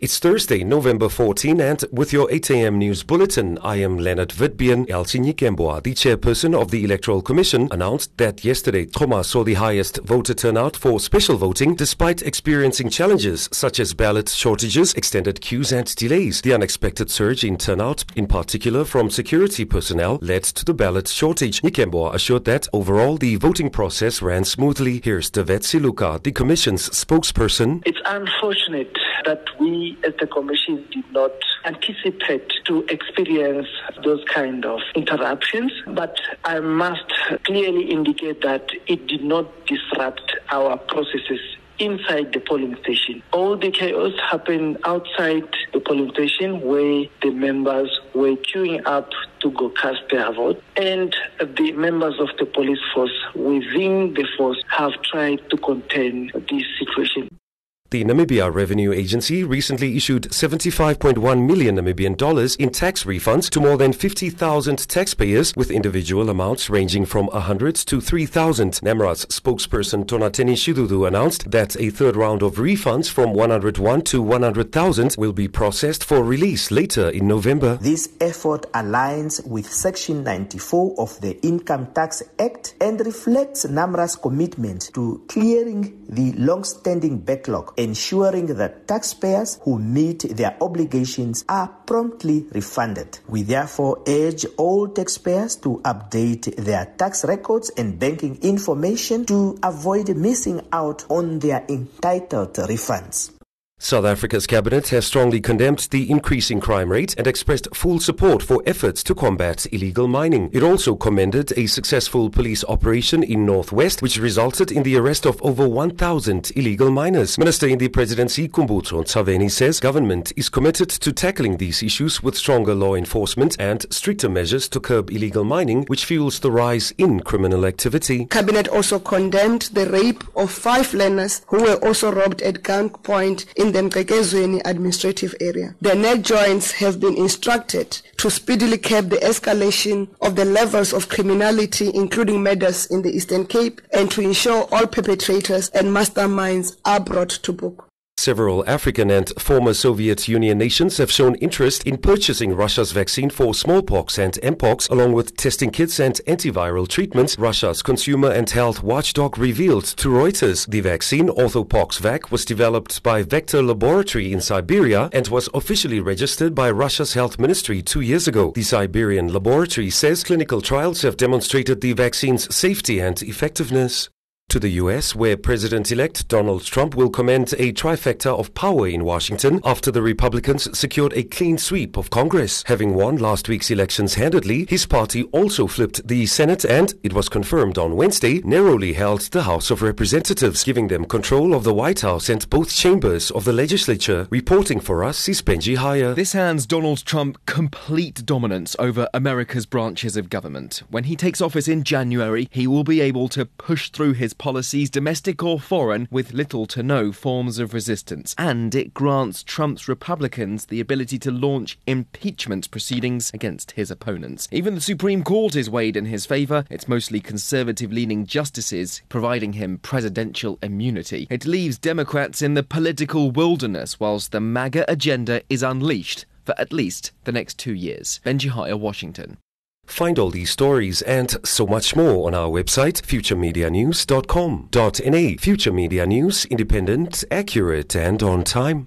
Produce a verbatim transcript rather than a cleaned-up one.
It's Thursday, November fourteenth, and with your eight a.m. news bulletin, I am Leonard Witbeen. Elsie Nyikembua, the chairperson of the Electoral Commission, announced that yesterday Xhoma saw the highest voter turnout for special voting despite experiencing challenges such as ballot shortages, extended queues and delays. The unexpected surge in turnout, in particular from security personnel, led to the ballot shortage. Nyikembua assured that overall the voting process ran smoothly. Here's Davet Siluka, the Commission's spokesperson. It's unfortunate that we as the Commission did not anticipate to experience those kind of interruptions, but I must clearly indicate that it did not disrupt our processes inside the polling station. All the chaos happened outside the polling station where the members were queuing up to go cast their vote, and the members of the police force within the force have tried to contain this situation. The Namibia Revenue Agency recently issued seventy-five point one million Namibian dollars in tax refunds to more than fifty thousand taxpayers, with individual amounts ranging from one hundred to three thousand. NAMRA's spokesperson Tonateni Shidudu announced that a third round of refunds from one hundred one to one hundred thousand will be processed for release later in November. This effort aligns with Section ninety-four of the Income Tax Act and reflects NAMRA's commitment to clearing the long-standing backlog, ensuring that taxpayers who meet their obligations are promptly refunded. We therefore urge all taxpayers to update their tax records and banking information to avoid missing out on their entitled refunds. South Africa's cabinet has strongly condemned the increasing crime rate and expressed full support for efforts to combat illegal mining. It also commended a successful police operation in Northwest, which resulted in the arrest of over one thousand illegal miners. Minister in the Presidency, Khumbudzo Ntshavheni, says government is committed to tackling these issues with stronger law enforcement and stricter measures to curb illegal mining, which fuels the rise in criminal activity. Cabinet also condemned the rape of five learners who were also robbed at gunpoint in the Mqhekezweni administrative area. The net joints have been instructed to speedily curb the escalation of the levels of criminality, including murders in the Eastern Cape, and to ensure all perpetrators and masterminds are brought to book. Several African and former Soviet Union nations have shown interest in purchasing Russia's vaccine for smallpox and mpox, along with testing kits and antiviral treatments, Russia's consumer and health watchdog revealed to Reuters. The vaccine, Orthopoxvac, was developed by Vector Laboratory in Siberia and was officially registered by Russia's health ministry two years ago. The Siberian laboratory says clinical trials have demonstrated the vaccine's safety and effectiveness. To the U S, where President-elect Donald Trump will commend a trifecta of power in Washington after the Republicans secured a clean sweep of Congress. Having won last week's elections handedly, his party also flipped the Senate and, it was confirmed on Wednesday, narrowly held the House of Representatives, giving them control of the White House and both chambers of the legislature. Reporting for us is Benji Haya. This hands Donald Trump complete dominance over America's branches of government. When he takes office in January, he will be able to push through his policies, domestic or foreign, with little to no forms of resistance. And it grants Trump's Republicans the ability to launch impeachment proceedings against his opponents. Even the Supreme Court is weighed in his favour. It's mostly conservative-leaning justices, providing him presidential immunity. It leaves Democrats in the political wilderness whilst the MAGA agenda is unleashed for at least the next two years. Benji Haya, Washington. Find all these stories and so much more on our website, future media news dot com dot n a. Future Media News, independent, accurate and on time.